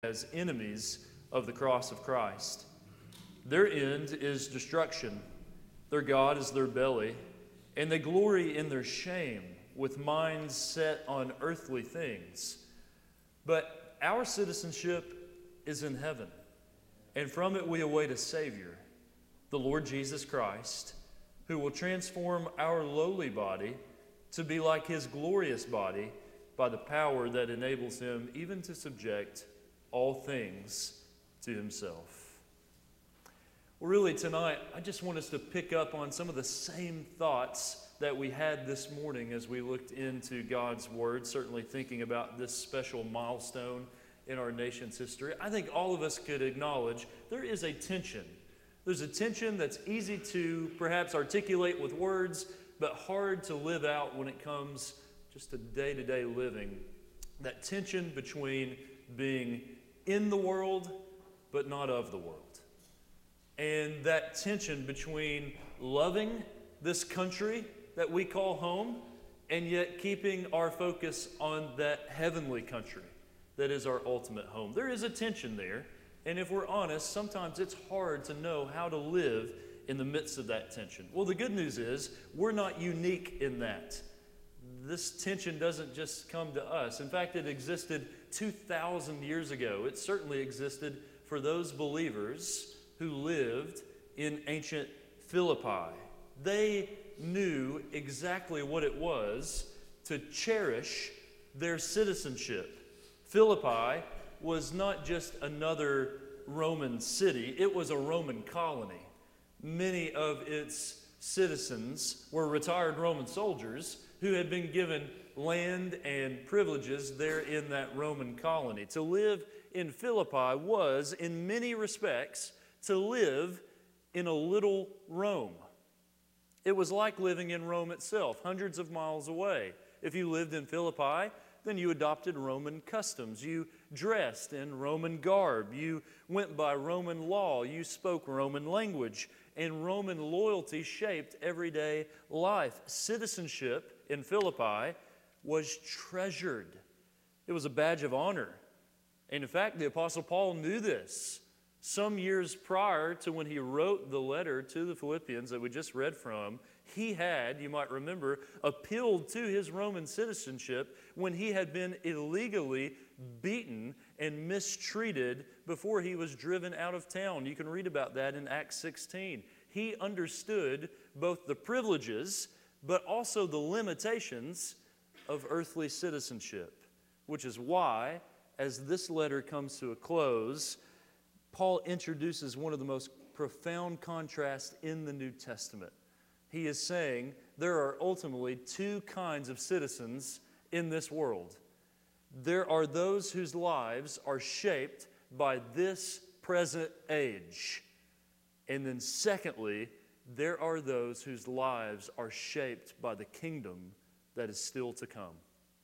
as enemies of the cross of Christ. Their end is destruction. Their God is their belly, and they glory in their shame with minds set on earthly things. But our citizenship is in heaven, and from it we await a Savior, the Lord Jesus Christ, who will transform our lowly body to be like His glorious body by the power that enables Him even to subject all things to Himself. Well, really tonight, I just want us to pick up on some of the same thoughts that we had this morning as we looked into God's Word, certainly thinking about this special milestone in our nation's history. I think all of us could acknowledge there is a tension. There's a tension that's easy to perhaps articulate with words, but hard to live out when it comes just to day-to-day living. That tension between being in the world, but not of the world. And that tension between loving this country that we call home, and yet keeping our focus on that heavenly country that is our ultimate home. There is a tension there, and if we're honest, sometimes it's hard to know how to live in the midst of that tension. Well, the good news is we're not unique in that. This tension doesn't just come to us. In fact, it existed 2,000 years ago. It certainly existed for those believers who lived in ancient Philippi. They knew exactly what it was to cherish their citizenship. Philippi was not just another Roman city, it was a Roman colony. Many of its citizens were retired Roman soldiers who had been given land and privileges there in that Roman colony. To live in Philippi was, in many respects, to live in a little Rome. It was like living in Rome itself, hundreds of miles away. If you lived in Philippi, then you adopted Roman customs. You dressed in Roman garb. You went by Roman law. You spoke Roman language. And Roman loyalty shaped everyday life. Citizenship in Philippi was treasured. It was a badge of honor. And in fact, the Apostle Paul knew this. Some years prior to when he wrote the letter to the Philippians that we just read from, he had, you might remember, appealed to his Roman citizenship when he had been illegally beaten and mistreated before he was driven out of town. You can read about that in Acts 16. He understood both the privileges but also the limitations of earthly citizenship, which is why, as this letter comes to a close, Paul introduces one of the most profound contrasts in the New Testament. He is saying there are ultimately two kinds of citizens in this world. There are those whose lives are shaped by this present age. And then secondly, there are those whose lives are shaped by the kingdom that is still to come.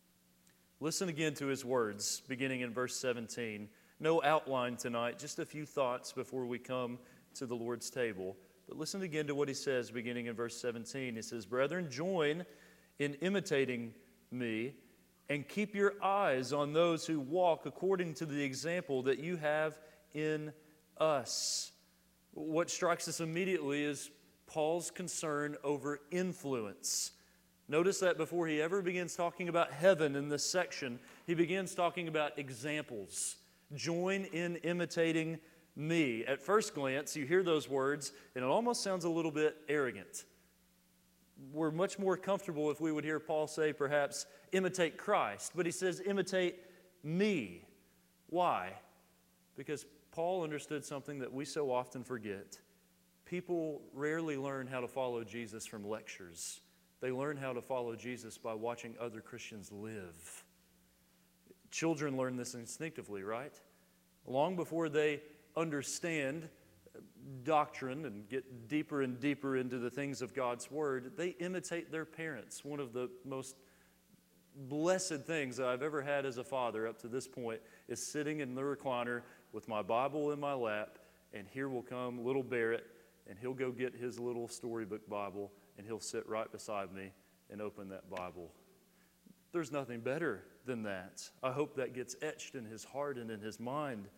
Listen again to his words, beginning in verse 17. No outline tonight, just a few thoughts before we come to the Lord's table. But listen again to what he says, beginning in verse 17. He says, "Brethren, join in imitating me, and keep your eyes on those who walk according to the example that you have in us." What strikes us immediately is Paul's concern over influence. Notice that before he ever begins talking about heaven in this section, he begins talking about examples. Join in imitating me. At first glance, you hear those words, and it almost sounds a little bit arrogant. We're much more comfortable if we would hear Paul say, perhaps, imitate Christ. But he says, imitate me. Why? Because Paul understood something that we so often forget. People rarely learn how to follow Jesus from lectures. They learn how to follow Jesus by watching other Christians live. Children learn this instinctively, right? Long before they understand doctrine and get deeper and deeper into the things of God's Word, they imitate their parents. One of the most blessed things that I've ever had as a father up to this point is sitting in the recliner with my Bible in my lap, and here will come little Barrett, and he'll go get his little storybook Bible, and he'll sit right beside me and open that Bible. There's nothing better than that. I hope that gets etched in his heart and in his mind.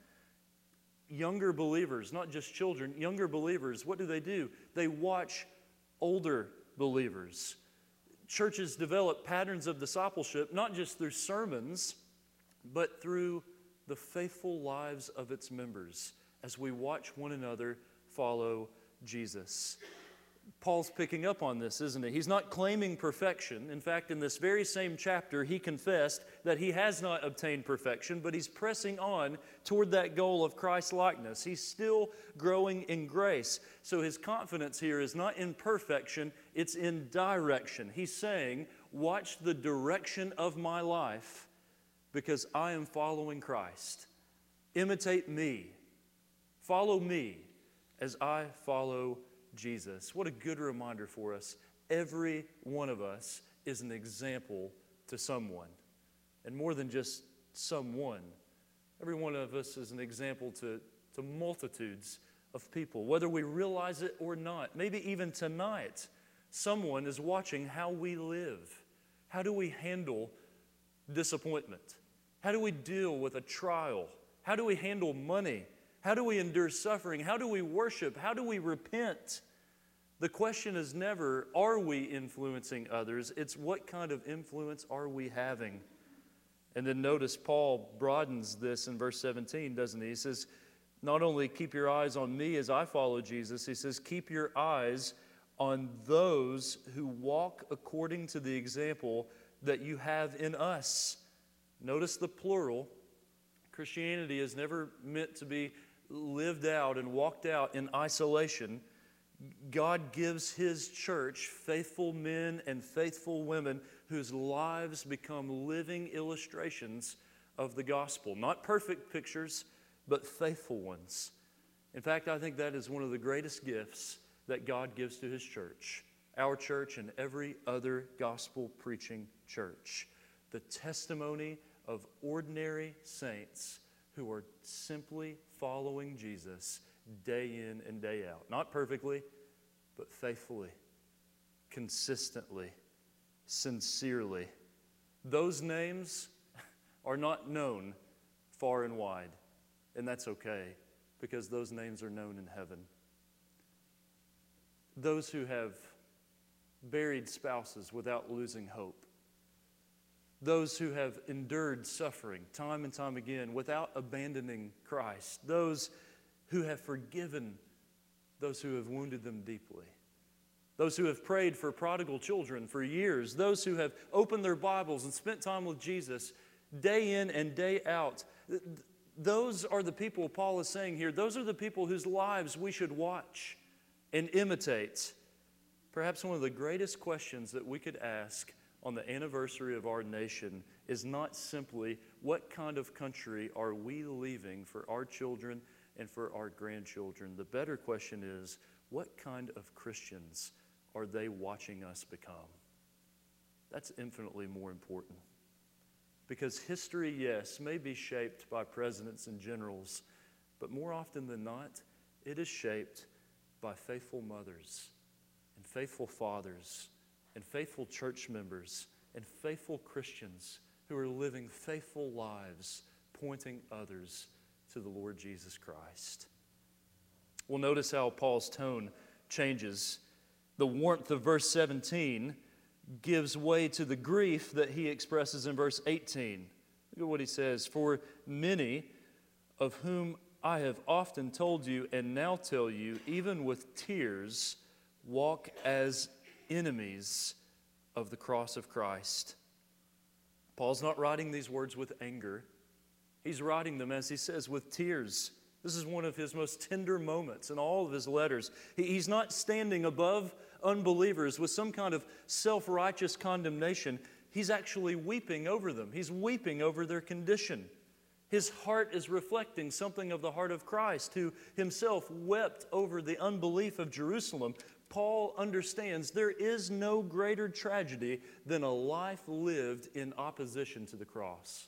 Younger believers, not just children, younger believers, what do? They watch older believers. Churches develop patterns of discipleship, not just through sermons, but through the faithful lives of its members as we watch one another follow Jesus. Paul's picking up on this, isn't he? He's not claiming perfection. In fact, in this very same chapter, he confessed that he has not obtained perfection, but he's pressing on toward that goal of Christ-likeness. He's still growing in grace. So his confidence here is not in perfection, it's in direction. He's saying, watch the direction of my life because I am following Christ. Imitate me. Follow me as I follow Jesus. What a good reminder for us. Every one of us is an example to someone. And more than just someone, every one of us is an example to multitudes of people, whether we realize it or not. Maybe even tonight, someone is watching how we live. How do we handle disappointment? How do we deal with a trial? How do we handle money? How do we endure suffering? How do we worship? How do we repent? The question is never, are we influencing others? It's what kind of influence are we having? And then notice Paul broadens this in verse 17, doesn't he? He says, not only keep your eyes on me as I follow Jesus, he says, keep your eyes on those who walk according to the example that you have in us. Notice the plural. Christianity is never meant to be lived out and walked out in isolation. God gives His church faithful men and faithful women whose lives become living illustrations of the gospel. Not perfect pictures, but faithful ones. In fact, I think that is one of the greatest gifts that God gives to His church, our church and every other gospel-preaching church. The testimony of ordinary saints who are simply following Jesus day in and day out. Not perfectly, but faithfully, consistently, sincerely. Those names are not known far and wide, and that's okay, because those names are known in heaven. Those who have buried spouses without losing hope. Those who have endured suffering time and time again without abandoning Christ. Those who have forgiven those who have wounded them deeply. Those who have prayed for prodigal children for years. Those who have opened their Bibles and spent time with Jesus day in and day out. Those are the people Paul is saying here. Those are the people whose lives we should watch and imitate. Perhaps one of the greatest questions that we could ask on the anniversary of our nation is not simply what kind of country are we leaving for our children and for our grandchildren. The better question is, what kind of Christians are they watching us become? That's infinitely more important. Because history, yes, may be shaped by presidents and generals, but more often than not, it is shaped by faithful mothers and faithful fathers and faithful church members and faithful Christians who are living faithful lives, pointing others to the Lord Jesus Christ. Well, notice how Paul's tone changes. The warmth of verse 17 gives way to the grief that he expresses in verse 18. Look at what he says. For many of whom I have often told you and now tell you, even with tears, walk as enemies of the cross of Christ. Paul's not writing these words with anger. He's writing them, as he says, with tears. This is one of his most tender moments in all of his letters. He's not standing above unbelievers with some kind of self-righteous condemnation. He's actually weeping over them. He's weeping over their condition. His heart is reflecting something of the heart of Christ, who himself wept over the unbelief of Jerusalem. Paul understands there is no greater tragedy than a life lived in opposition to the cross.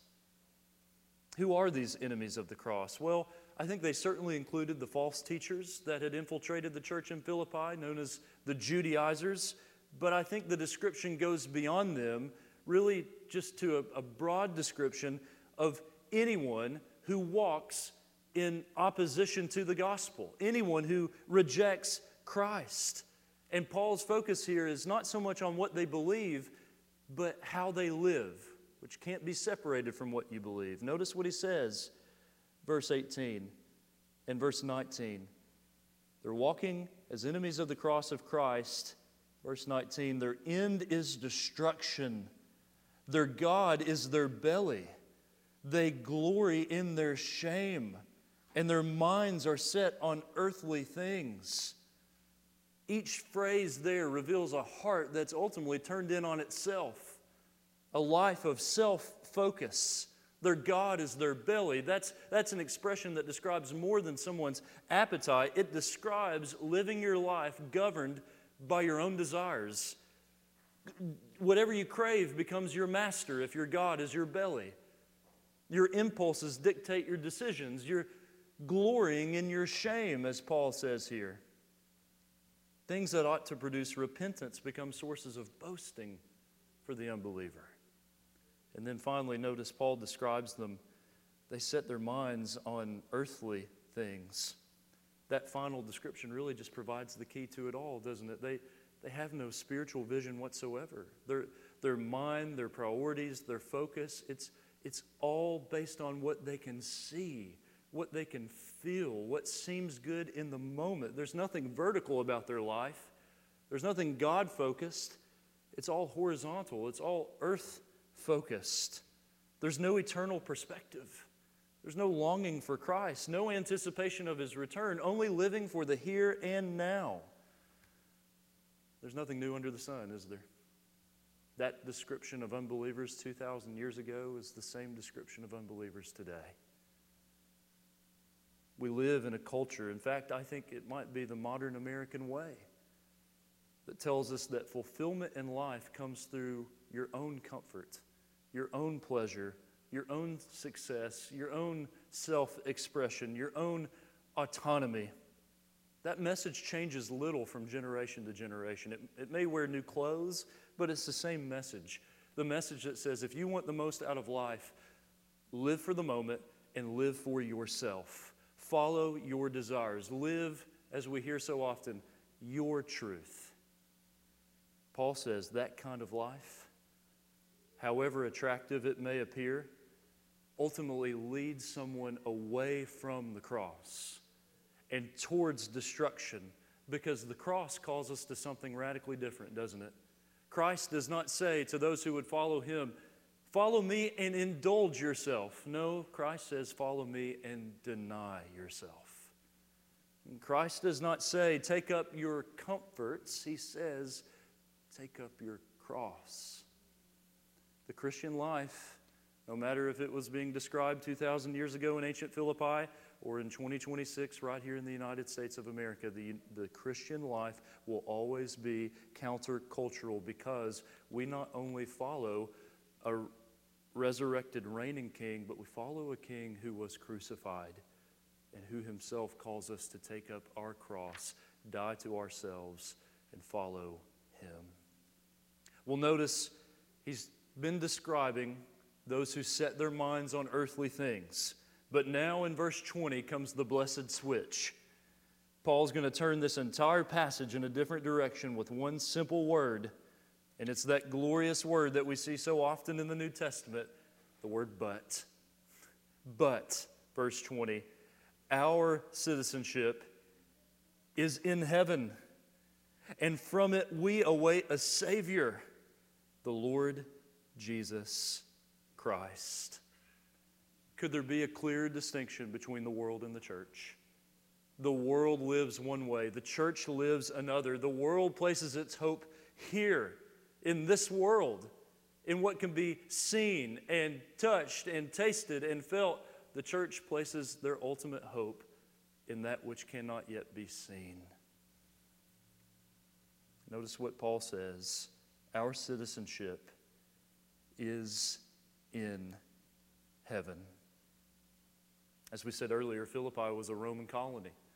Who are these enemies of the cross? Well, I think they certainly included the false teachers that had infiltrated the church in Philippi, known as the Judaizers. But I think the description goes beyond them, really just to a broad description of anyone who walks in opposition to the gospel, anyone who rejects Christ. And Paul's focus here is not so much on what they believe, but how they live, which can't be separated from what you believe. Notice what he says, verse 18 and verse 19. They're walking as enemies of the cross of Christ. Verse 19, their end is destruction. Their God is their belly. They glory in their shame, and their minds are set on earthly things. Each phrase there reveals a heart that's ultimately turned in on itself, a life of self-focus. Their God is their belly. That's an expression that describes more than someone's appetite. It describes living your life governed by your own desires. Whatever you crave becomes your master if your God is your belly. Your impulses dictate your decisions. You're glorying in your shame, as Paul says here. Things that ought to produce repentance become sources of boasting for the unbeliever. And then finally, notice Paul describes them. They set their minds on earthly things. That final description really just provides the key to it all, doesn't it? They have no spiritual vision whatsoever. Their mind, their priorities, their focus, it's all based on what they can see, what they can feel, what seems good in the moment. There's nothing vertical about their life. There's nothing God-focused. It's all horizontal. It's all earth-focused. There's no eternal perspective. There's no longing for Christ, no anticipation of His return, only living for the here and now. There's nothing new under the sun, is there? That description of unbelievers 2,000 years ago is the same description of unbelievers today. We live in a culture, in fact, I think it might be the modern American way, that tells us that fulfillment in life comes through your own comfort, your own pleasure, your own success, your own self-expression, your own autonomy. That message changes little from generation to generation. It may wear new clothes, but it's the same message. The message that says if you want the most out of life, live for the moment and live for yourself. Follow your desires. Live, as we hear so often, your truth. Paul says that kind of life, however attractive it may appear, ultimately leads someone away from the cross and towards destruction, because the cross calls us to something radically different, doesn't it? Christ does not say to those who would follow Him, follow me and indulge yourself. No, Christ says, follow me and deny yourself. And Christ does not say, take up your comforts. He says, take up your cross. The Christian life, no matter if it was being described 2,000 years ago in ancient Philippi or in 2026 right here in the United States of America, the Christian life will always be countercultural, because we not only follow a resurrected reigning king, but we follow a king who was crucified and who himself calls us to take up our cross, die to ourselves, and follow him. Well, notice he's been describing those who set their minds on earthly things. But now in verse 20 comes the blessed switch. Paul's going to turn this entire passage in a different direction with one simple word, and it's that glorious word that we see so often in the New Testament, the word but. But, verse 20, our citizenship is in heaven, and from it we await a Savior, the Lord Jesus Christ. Could there be a clear distinction between the world and the church? The world lives one way, the church lives another. The world places its hope here, in this world, in what can be seen and touched and tasted and felt. The church places their ultimate hope in that which cannot yet be seen. Notice what Paul says. Our citizenship is in heaven. As we said earlier, Philippi was a Roman colony.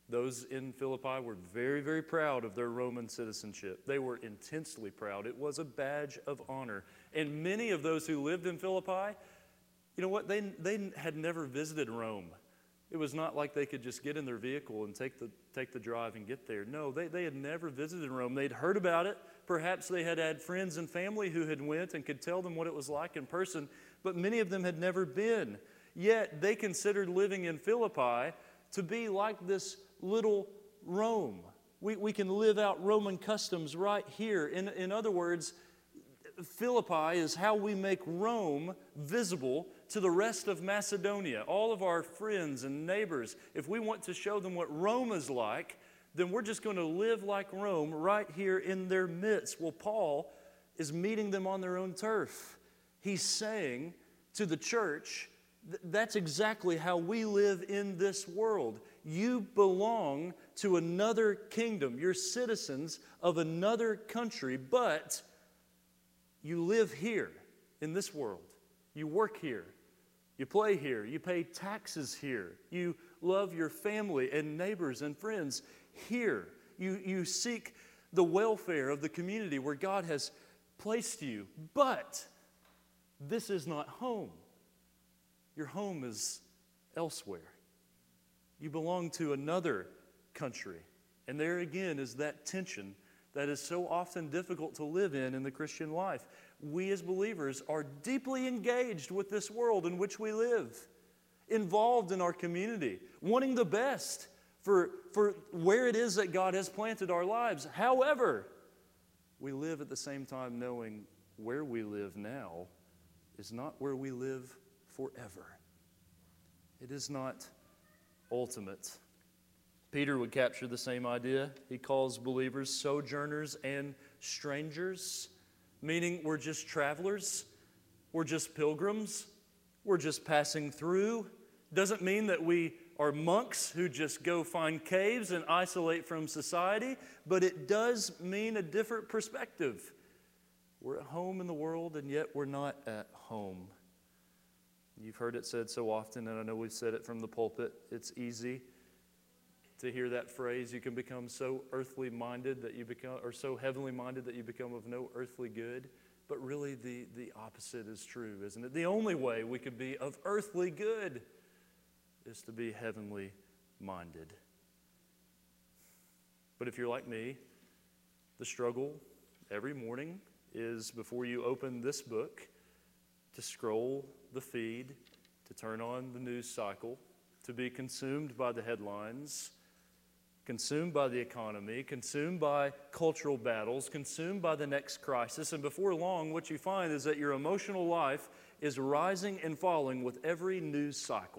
Those in Philippi were very, very proud of their Roman citizenship. They were intensely proud. It was a badge of honor. And many of those who lived in Philippi, you know what? They had never visited Rome. It was not like they could just get in their vehicle and take the drive and get there. No, they had never visited Rome. They'd heard about it. Perhaps they had had friends and family who had went and could tell them what it was like in person, but many of them had never been. Yet they considered living in Philippi to be like this little Rome. We can live out Roman customs right here. In other words, Philippi is how we make Rome visible to the rest of Macedonia. All of our friends and neighbors, if we want to show them what Rome is like, then we're just going to live like Rome right here in their midst. Well, Paul is meeting them on their own turf. He's saying to the church, that's exactly how we live in this world. You belong to another kingdom. You're citizens of another country, but you live here in this world. You work here. You play here. You pay taxes here. You love your family and neighbors and friends here. You seek the welfare of the community where God has placed you. But this is not home. Your home is elsewhere. You belong to another country. And there again is that tension that is so often difficult to live in the Christian life. We as believers are deeply engaged with this world in which we live, involved in our community, wanting the best for where it is that God has planted our lives. However, we live at the same time knowing where we live now is not where we live forever. It is not ultimate. Peter would capture the same idea. He calls believers sojourners and strangers, meaning we're just travelers, we're just pilgrims, we're just passing through. Doesn't mean that we are monks who just go find caves and isolate from society, but it does mean a different perspective. We're at home in the world, and yet we're not at home. You've heard it said so often, and I know we've said it from the pulpit. It's easy to hear that phrase. You can become so earthly minded that you become, or so heavenly minded that you become of no earthly good. But really the opposite is true, isn't it? The only way we could be of earthly good is to be heavenly minded. But if you're like me, the struggle every morning is before you open this book to scroll the feed, to turn on the news cycle, to be consumed by the headlines, consumed by the economy, consumed by cultural battles, consumed by the next crisis. And before long, what you find is that your emotional life is rising and falling with every news cycle.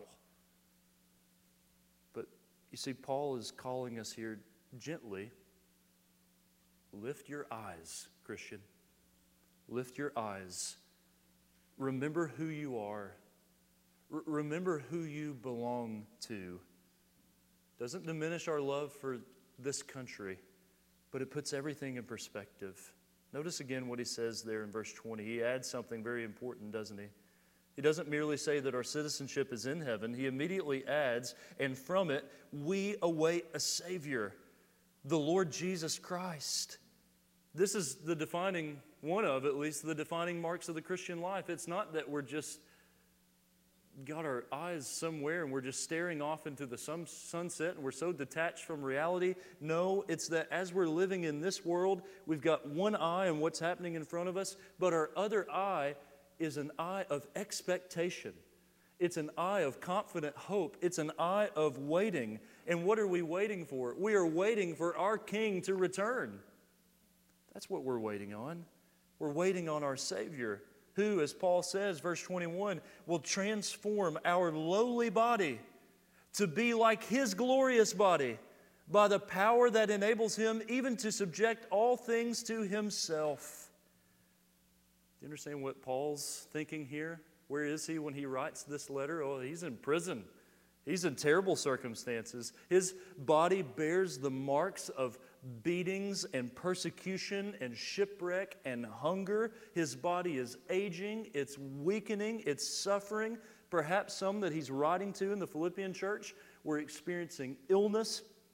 But you see, Paul is calling us here gently. Lift your eyes, Christian. Lift your eyes. Remember who you are. Remember who you belong to. Doesn't diminish our love for this country, but it puts everything in perspective. Notice again what he says there in verse 20. He adds something very important, doesn't he? He doesn't merely say that our citizenship is in heaven. He immediately adds, and from it we await a Savior, the Lord Jesus Christ. This is the defining, one of at least, the defining marks of the Christian life. It's not that we're just got our eyes somewhere and we're just staring off into the sunset and we're so detached from reality. No, it's that as we're living in this world, we've got one eye on what's happening in front of us, but our other eye is an eye of expectation. It's an eye of confident hope. It's an eye of waiting. And what are we waiting for? We are waiting for our King to return. That's what we're waiting on. We're waiting on our Savior, who, as Paul says, verse 21, will transform our lowly body to be like His glorious body by the power that enables Him even to subject all things to Himself. Do you understand what Paul's thinking here? Where is he when he writes this letter? Oh, he's in prison. He's in terrible circumstances. His body bears the marks of beatings and persecution and shipwreck and hunger. His body is aging, it's weakening, it's suffering. Perhaps some that he's writing to in the Philippian church were experiencing illness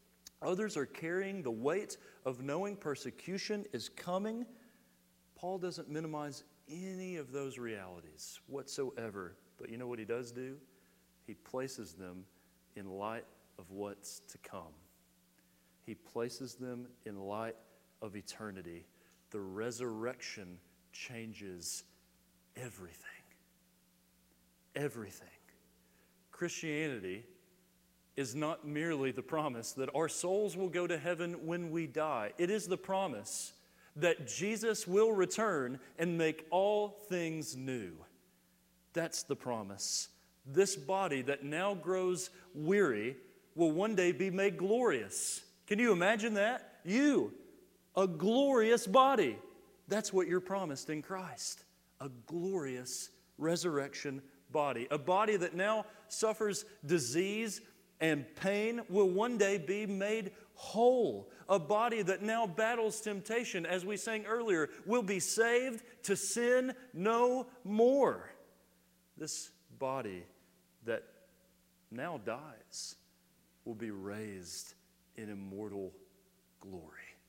Others are carrying the weight of knowing persecution is coming. Paul doesn't minimize any of those realities whatsoever. But you know what he does do? He places them in light of what's to come. He places them in light of eternity. The resurrection changes everything. Everything. Christianity is not merely the promise that our souls will go to heaven when we die. It is the promise that Jesus will return and make all things new. That's the promise. This body that now grows weary will one day be made glorious. Can you imagine that? You, a glorious body. That's what you're promised in Christ. A glorious resurrection body. A body that now suffers disease and pain will one day be made whole. A body that now battles temptation, as we sang earlier, will be saved to sin no more. This body that now dies will be raised in immortal glory.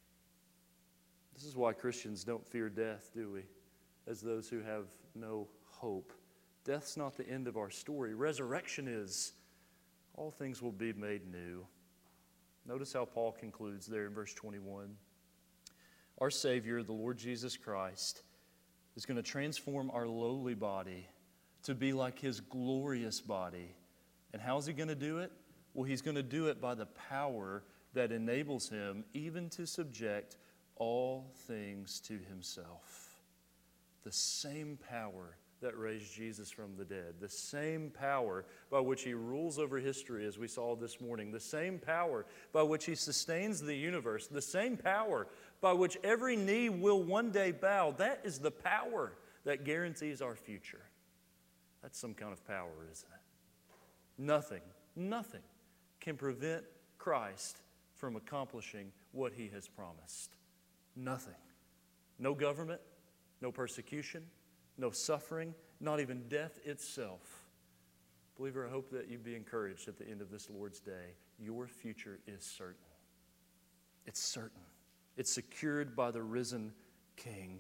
This is why Christians don't fear death, do we? As those who have no hope. Death's not the end of our story. Resurrection is. All things will be made new. Notice how Paul concludes there in verse 21. Our Savior, the Lord Jesus Christ, is going to transform our lowly body to be like His glorious body. And how is He going to do it? Well, He's going to do it by the power that enables Him even to subject all things to Himself. The same power that raised Jesus from the dead, the same power by which He rules over history, as we saw this morning, the same power by which He sustains the universe, the same power by which every knee will one day bow. That is the power that guarantees our future. That's some kind of power, isn't it? Nothing can prevent Christ from accomplishing what He has promised. Nothing. No government, no persecution, no suffering, not even death itself. Believer, I hope that you be encouraged at the end of this Lord's Day. Your future is certain. It's certain. It's secured by the risen King.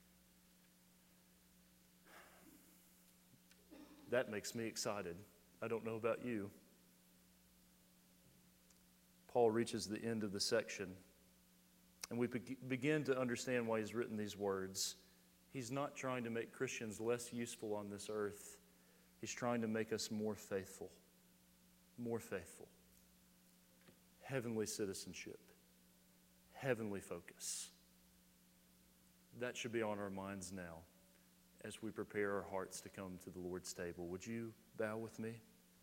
That makes me excited. I don't know about you. Paul reaches the end of the section, and we begin to understand why he's written these words. He's not trying to make Christians less useful on this earth. He's trying to make us more faithful. More faithful. Heavenly citizenship. Heavenly focus. That should be on our minds now as we prepare our hearts to come to the Lord's table. Would you bow with me?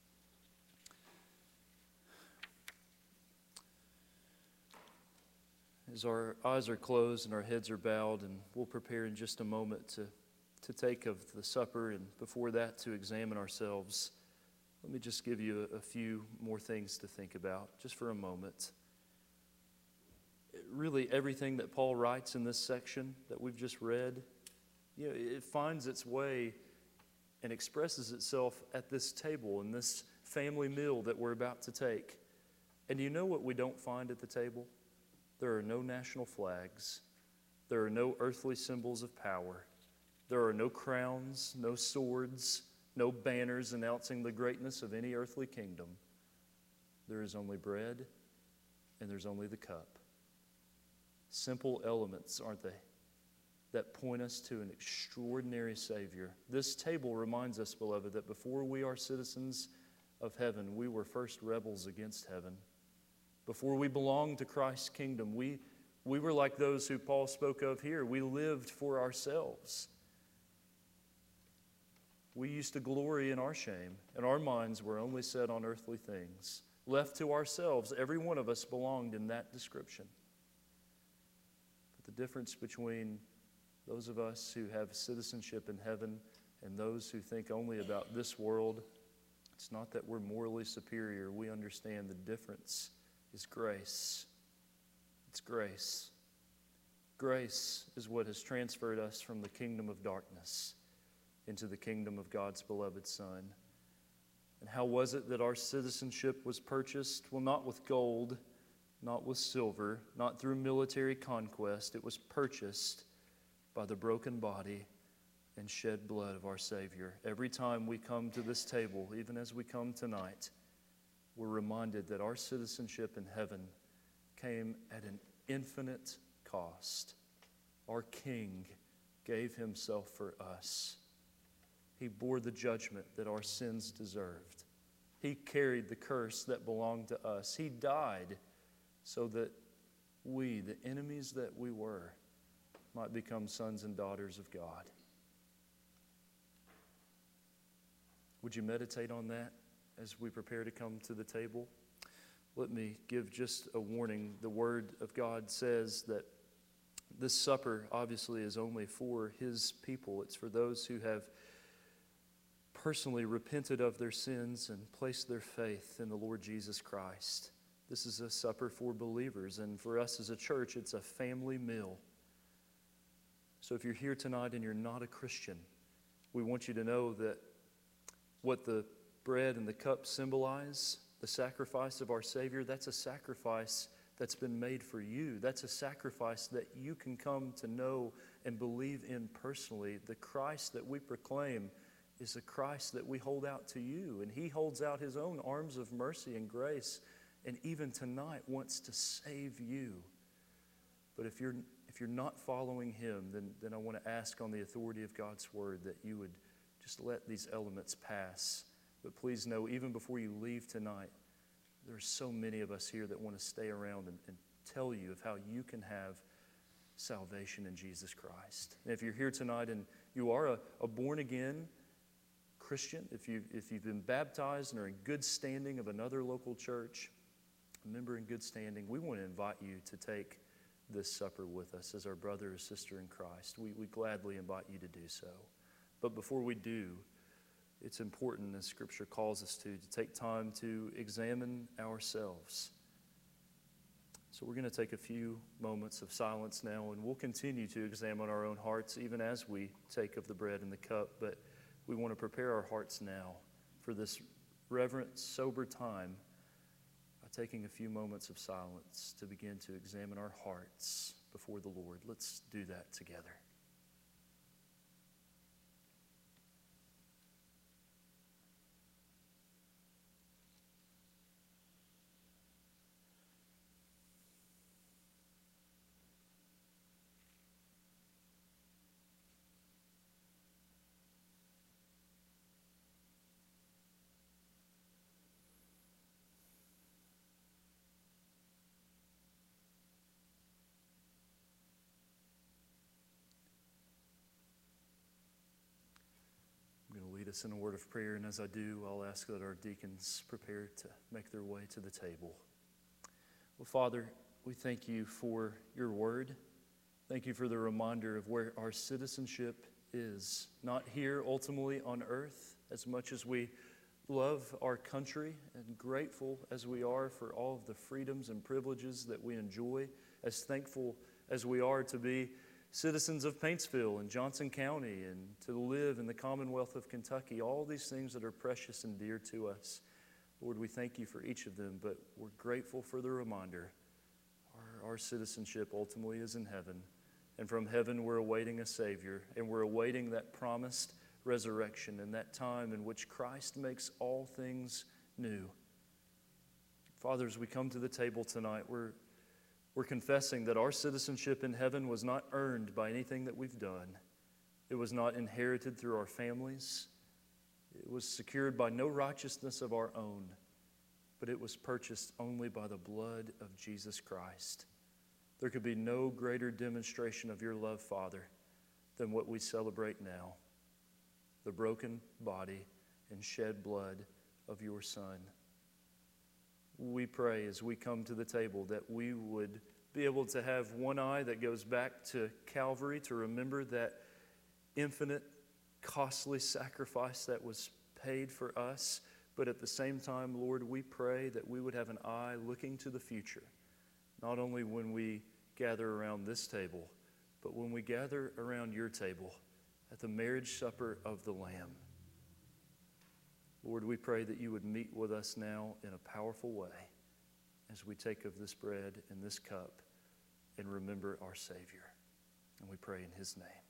As our eyes are closed and our heads are bowed, and we'll prepare in just a moment to take of the supper, and before that to examine ourselves, let me just give you a few more things to think about, just for a moment. Really, everything that Paul writes in this section that we've just read, it finds its way and expresses itself at this table, in this family meal that we're about to take. And you know what we don't find at the table? There are no national flags. There are no earthly symbols of power. There are no crowns, no swords, no banners announcing the greatness of any earthly kingdom. There is only bread, and there's only the cup. Simple elements, aren't they, that point us to an extraordinary Savior. This table reminds us, beloved, that before we are citizens of heaven, we were first rebels against heaven. Before we belonged to Christ's kingdom, we were like those who Paul spoke of here. We lived for ourselves. We used to glory in our shame, and our minds were only set on earthly things. Left to ourselves, every one of us belonged in that description. But the difference between those of us who have citizenship in heaven and those who think only about this world, it's not that we're morally superior. We understand the difference is grace. It's grace. Grace is what has transferred us from the kingdom of darkness into the kingdom of God's beloved Son. And how was it that our citizenship was purchased? Well, not with gold, not with silver, not through military conquest. It was purchased by the broken body and shed blood of our Savior. Every time we come to this table, even as we come tonight, we're reminded that our citizenship in heaven came at an infinite cost. Our King gave himself for us. He bore the judgment that our sins deserved. He carried the curse that belonged to us. He died so that we, the enemies that we were, might become sons and daughters of God. Would you meditate on that as we prepare to come to the table? Let me give just a warning. The Word of God says that this supper obviously is only for His people. It's for those who have personally repented of their sins and placed their faith in the Lord Jesus Christ. This is a supper for believers, and for us as a church, it's a family meal. So if you're here tonight and you're not a Christian, we want you to know that what the bread and the cup symbolize, the sacrifice of our Savior, that's a sacrifice that's been made for you. That's a sacrifice that you can come to know and believe in personally. The Christ that we proclaim is a Christ that we hold out to you, and He holds out His own arms of mercy and grace, and even tonight wants to save you. But if you're not following Him, then I want to ask on the authority of God's Word that you would just let these elements pass. But please know, even before you leave tonight, there are so many of us here that want to stay around and tell you of how you can have salvation in Jesus Christ. And if you're here tonight and you are a born-again Christian, if you've been baptized and are in good standing of another local church, a member in good standing, we want to invite you to take this supper with us as our brother or sister in Christ. We gladly invite you to do so. But before we do, it's important, as Scripture calls us to take time to examine ourselves. So we're going to take a few moments of silence now, and we'll continue to examine our own hearts even as we take of the bread and the cup. But we want to prepare our hearts now for this reverent, sober time by taking a few moments of silence to begin to examine our hearts before the Lord. Let's do that together. Lead us in a word of prayer, and as I do, I'll ask that our deacons prepare to make their way to the table. Well, Father, we thank you for your word. Thank you for the reminder of where our citizenship is, not here ultimately on earth, as much as we love our country and grateful as we are for all of the freedoms and privileges that we enjoy, as thankful as we are to be citizens of Paintsville and Johnson County and to live in the Commonwealth of Kentucky, all these things that are precious and dear to us. Lord, we thank you for each of them, but we're grateful for the reminder. Our citizenship ultimately is in heaven, and from heaven we're awaiting a Savior, and we're awaiting that promised resurrection and that time in which Christ makes all things new. Father, as we come to the table tonight, we're confessing that our citizenship in heaven was not earned by anything that we've done. It was not inherited through our families. It was secured by no righteousness of our own, but it was purchased only by the blood of Jesus Christ. There could be no greater demonstration of your love, Father, than what we celebrate now, the broken body and shed blood of your Son. We pray as we come to the table that we would be able to have one eye that goes back to Calvary to remember that infinite, costly sacrifice that was paid for us. But at the same time, Lord, we pray that we would have an eye looking to the future, not only when we gather around this table, but when we gather around your table at the marriage supper of the Lamb. Lord, we pray that you would meet with us now in a powerful way. as we take of this bread and this cup and remember our Savior. And we pray in His name.